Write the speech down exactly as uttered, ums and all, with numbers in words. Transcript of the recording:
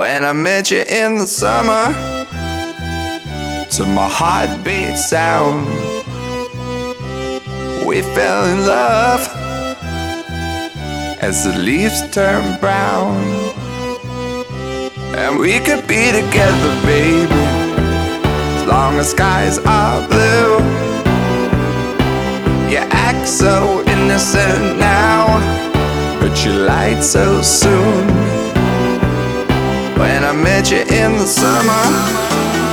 When I met you in the summer, to my heartbeat sound, we fell in love as the leaves turn brown. And we could be together, baby, as long as skies are blue. You act so innocent now, but you lied so soon. When I met you in the summer,